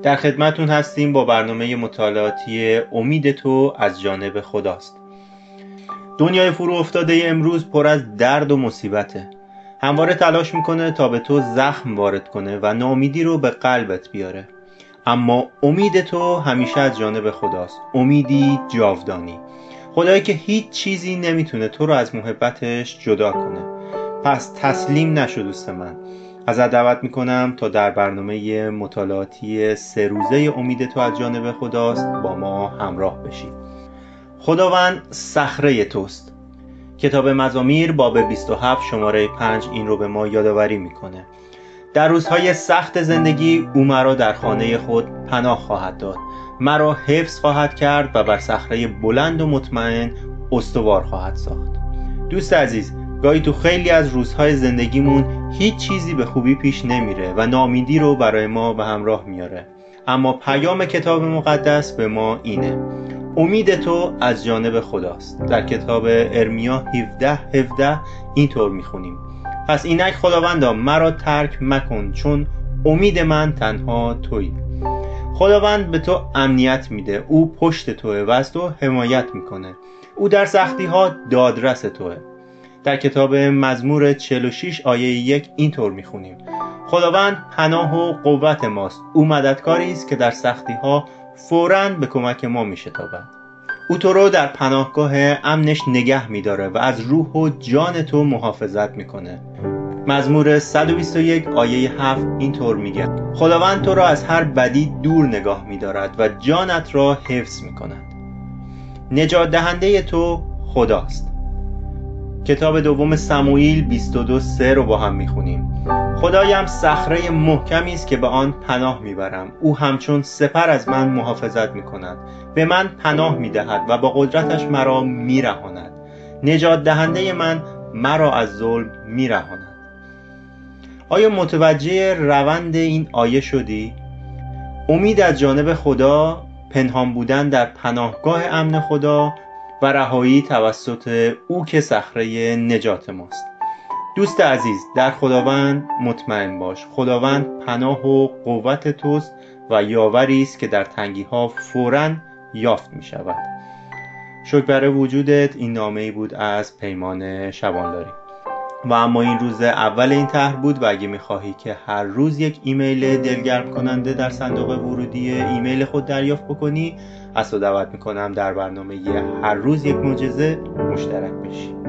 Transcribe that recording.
در خدمتون هستیم با برنامه مطالعاتی امید تو از جانب خداست. دنیای فرو افتاده امروز پر از درد و مصیبته. همواره تلاش میکنه تا به تو زخم وارد کنه و ناامیدی رو به قلبت بیاره. اما امید تو همیشه از جانب خداست، امیدی جاودانی، خدایی که هیچ چیزی نمیتونه تو رو از محبتش جدا کنه. پس تسلیم نشو دوست من. ازت دعوت میکنم تا در برنامه مطالعاتی 3 روزه امید تو از جانب خداست با ما همراه بشی. خداوند صخره توست. کتاب مزامیر باب 27 شماره 5 این رو به ما یادآوری میکنه. در روزهای سخت زندگی او مرا در خانه خود پناه خواهد داد، مرا حفظ خواهد کرد و بر صخره بلند و مطمئن استوار خواهد ساخت. دوست عزیز، گاهی تو خیلی از روزهای زندگیمون هیچ چیزی به خوبی پیش نمیره و ناامیدی رو برای ما به همراه میاره. اما پیام کتاب مقدس به ما اینه: امید تو از جانب خداست. در کتاب ارمیا 17:17 اینطور میخونیم: پس اینک خداوندا مرا ترک مکن، چون امید من تنها تویی. خداوند به تو امنیت میده، او پشت توه و از تو حمایت میکنه. او در سختی ها دادرس توه. در کتاب مزمور 46 آیه 1 اینطور میخونیم: خداوند پناه و قوت ماست، او مددکاری است که در سختی ها فوراً به کمک ما میشتابد. او تو رو در پناهگاه امنش نگه میداره و از روح و جان تو محافظت میکنه. مزمور 121 آیه 7 اینطور میگه: خداوند تو را از هر بدی دور نگاه میدارد و جانت را حفظ میکند. نجات دهنده تو خداست. کتاب دوم سموئیل 22:3 رو با هم میخونیم: خدایم صخره محکمی است که به آن پناه میبرم، او همچون سپر از من محافظت میکند، به من پناه میدهد و با قدرتش مرا میرهاند. نجات دهنده من مرا از ظلم میرهاند. آیا متوجه روند این آیه شدی؟ امید از جانب خدا، پنهان بودن در پناهگاه امن خدا و رهایی توسط او که صخره نجات ماست. دوست عزیز، در خداوند مطمئن باش. خداوند پناه و قوت توست و یاوری است که در تنگی ها فوراً یافت می شود. شکر برای وجودت. این نامه‌ای بود از پیمان شبانلاری. و اما این روز اول این طرح بود و اگه میخواهی که هر روز یک ایمیل دلگرم کننده در صندوق ورودی ایمیل خود دریافت بکنی، از تو دعوت میکنم در برنامه هر روز یک معجزه مشترک بشی.